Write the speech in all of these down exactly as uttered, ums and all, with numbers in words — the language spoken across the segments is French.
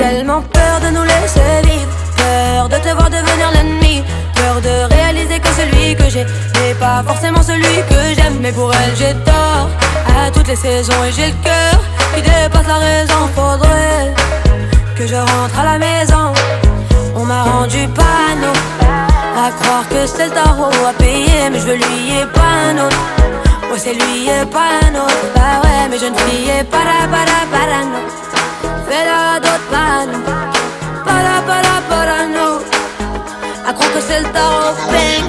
tellement peur de nous laisser vivre, peur de te voir devenir l'ennemi, peur de réaliser que celui que j'ai n'est pas forcément celui que j'aime. Mais pour elle j'ai tort à toutes les saisons et j'ai le cœur qui dépasse la raison. Faudrait que je rentre à la maison. On m'a rendu pano, à croire que c'est le tarot à payer, mais je veux lui et pas un autre. Ouais, c'est lui et pas un autre. Bah ouais, mais je ne fille et para para para no. Fais-la d'autres panneaux, para para para no. À croire que c'est le tarot, bang.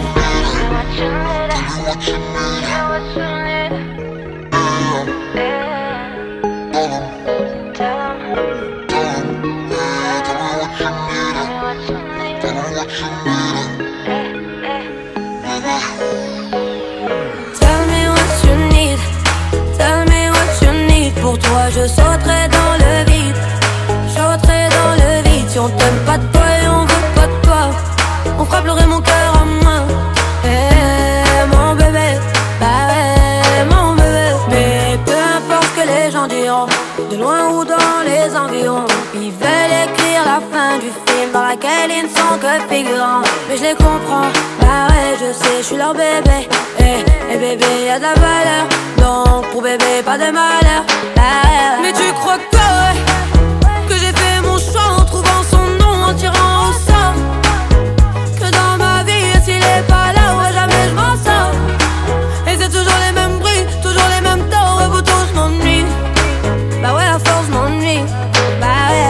Tell me what you need, tell me what you need. Pour toi je sauterai dans le vide, sauterai dans le vide. Si on t'aime pas de toi et on veut pas de toi, on fera pleurer mon cœur en main. Eh mon bébé, bah ouais mon bébé. Mais peu importe ce que les gens diront, de loin ou dans les environs, ils veulent écrire la fin du film dans laquelle ils ne sont que figurants. Mais je les comprends, bah ouais je sais, je suis leur bébé. Eh, eh bébé y'a de la valeur, donc pour bébé pas de malheur. Bah ouais. Mais tu crois que ouais, que j'ai fait mon choix en trouvant son nom, en tirant au sort, que dans ma vie s'il est pas là, ouais jamais je m'en sors. Et c'est toujours les mêmes bruits, toujours les mêmes torts, et vous tous je m'ennuie. Bah ouais à force je m'ennuie. Bah ouais.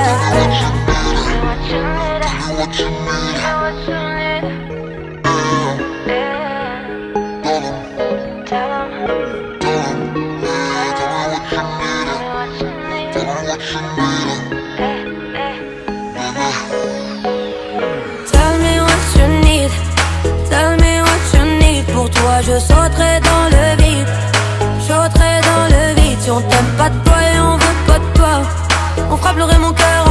Tell me what you need, tell me what you need. Pour toi je sauterai dans le vide, sauterai dans le vide. Si on t'aime pas de toi et on veut pas de toi, on fera pleurer mon cœur